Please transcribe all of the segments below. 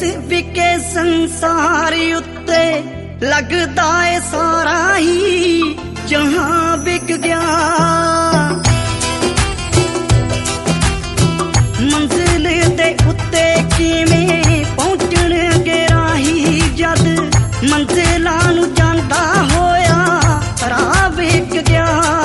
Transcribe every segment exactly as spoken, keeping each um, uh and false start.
विके संसार उत्ते लगदा है सारा ही जहां बिक गया। मंजिल दे उत्ते किवें पहुंचणगे राही जद मंजिलां नूं जांदा होया राह बिक गया।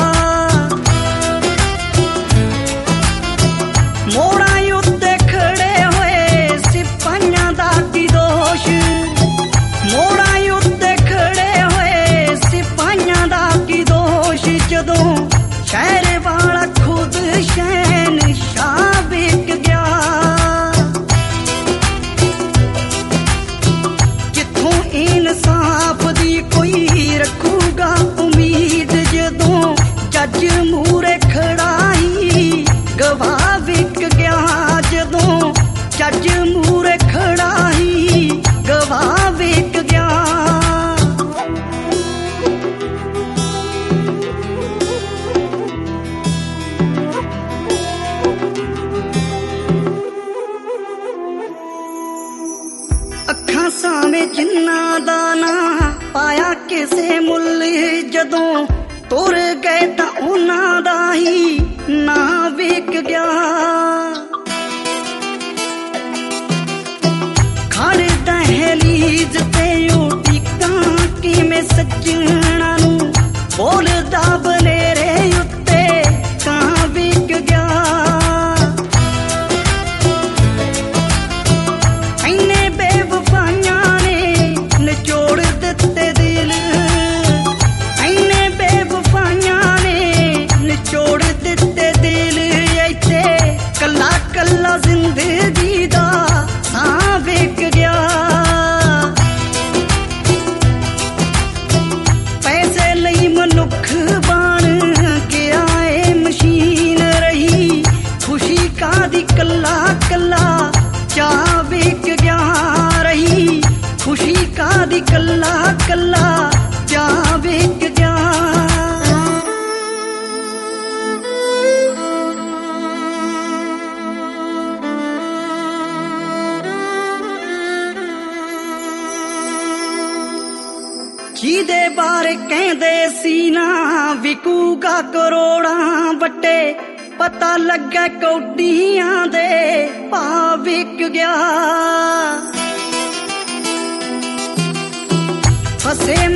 मोड़ा उत्ते खड़े होए सिपाहियां दा की दोष, मोड़ा उत्ते खड़े होए सिपाहियां दा की दोष। जदों शहर वाला खुद शहनशाह बिक गया। कित्थों इंसाफ दी कोई रखूगा उम्मीद जदों जज मूरे खड़ाई गवाह बिक गया। जदों जज मूरे खड़ाई गवाह बिक गया। अखां सावें जिन्हां दा ना पाया किसे मुल जदों तुर गए तां उन्हां दा ही ना बिक गया। खड़ दहलीज ते उटिकां किवें सज्जणा नूं बोलदा बनेरे उत्ते कां बिक गया। इन्ने बेवफाइयां ने निचोड़ दित्ते दिल, इन्ने बेवफाइयां ने निचोड़ दित्ते दिल। इत्थे कल्ला कल्ला जिंदगी दा सां बिक गया। पैसे लई मनुख बन गया ए मशीन रही खुशी कादी कल्ला कल्ला चाह बिक गया। रही खुशी कादी कल्ला कल्ला चाह बिक गया। जिहदे बारे कहंदे सी ना विकूगा करोड़ां वट्टे पता लगा कौडियां दे भाव बिक गया। फसे